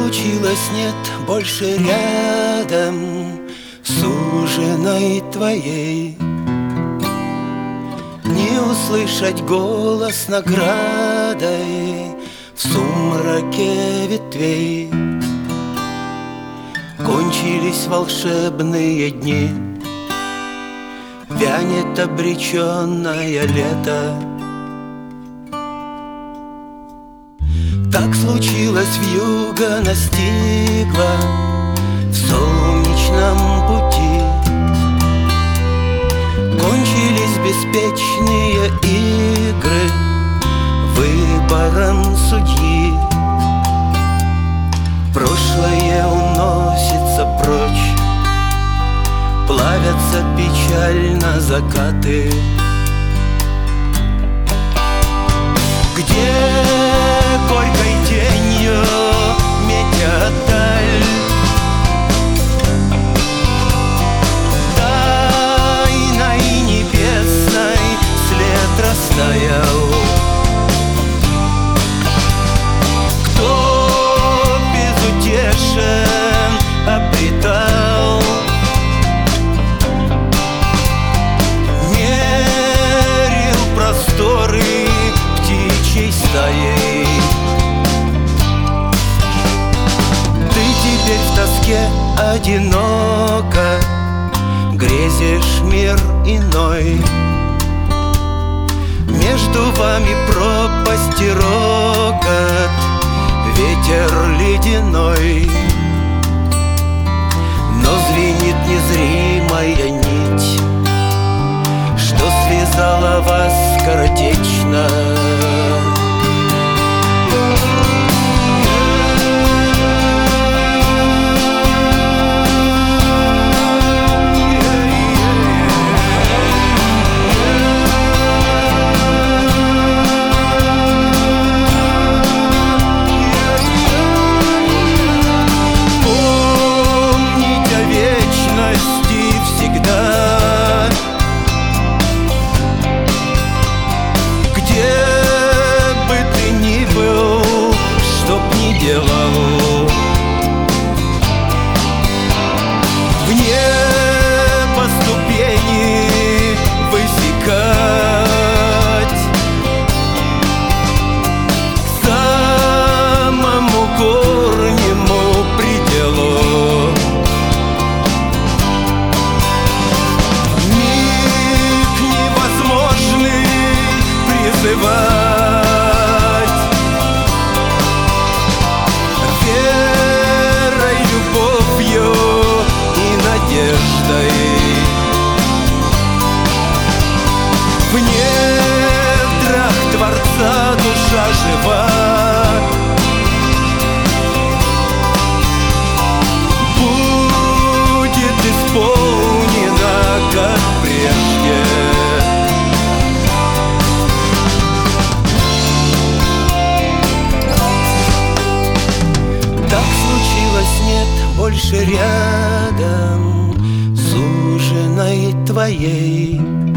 случилось, нет больше рядом суженой твоей. Не услышать голос наградой в сумраке ветвей. Кончились волшебные дни, вянет обреченное лето. Так случилось, вьюга настигла в солнечном пути. Кончились беспечные игры выбором судьи. Прошлое уносится прочь, плавятся печально закаты. Где горькой тенью метя даль, тайной небесной след растаял. Кто безутешен обретал, мерил просторы птичьей стаей. Ты теперь в тоске одиноко грезишь мир иной. Между вами пропасть и рокот, ветер ледяной. Но звенит незримая нить, что связала вас скоротечно. Вне по ступени высекать к самому горнему пределу. Миг невозможный призывать надеждой. В недрах Творца душа жива, будет исполнена, как прежде. Так случилось, нет больше рядом суженой твоей.